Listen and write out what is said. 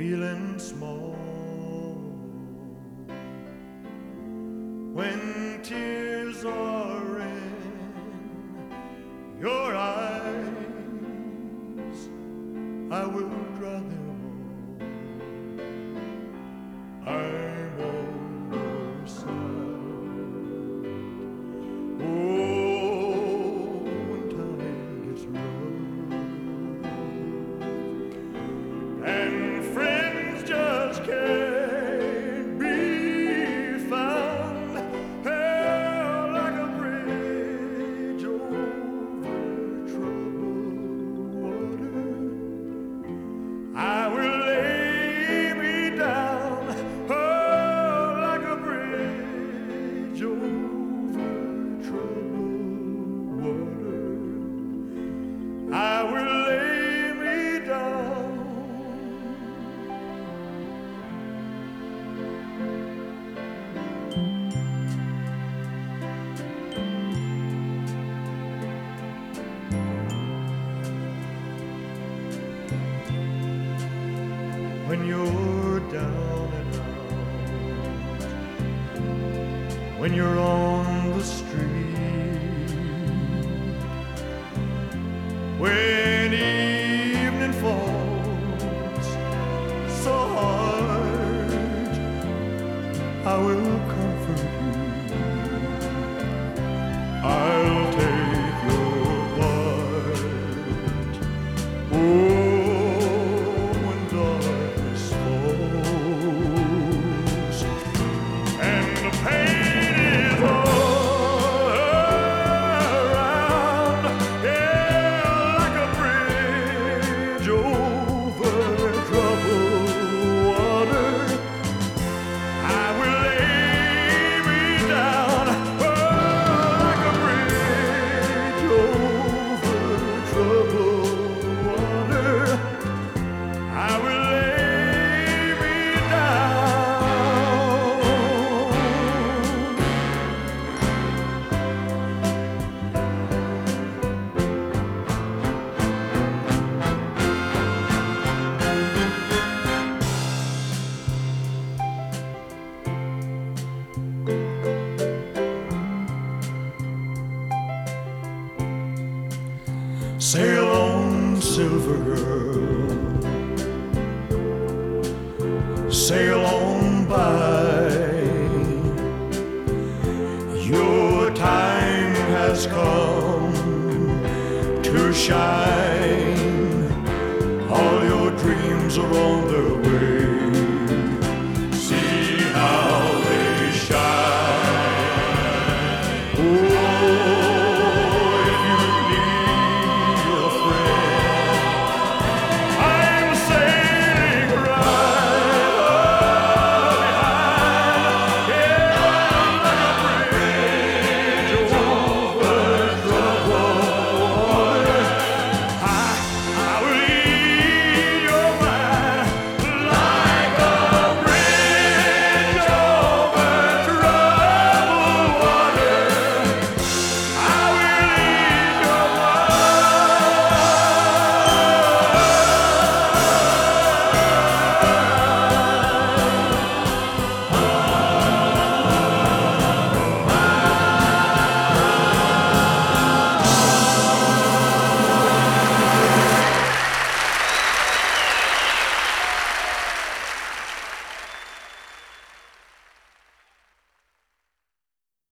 feeling small when tears are in your eyes. I will dry them all. I'm on your side. Oh, when time gets rough and friends just can't be found, held like a bridge over troubled water, I will lay me down, oh, like a bridge over troubled water. I will lay me down. When you're down and out, when you're on the street, when evening falls so hard, I will comfort you. I'll take your part. Oh, pain is all around, yeah, like a bridge over troubled water. I will lay me down, oh, like a bridge over troubled water. I will lay me down. Sail on, silver girl, sail on by. Your time has come to shine. All your dreams are on their way.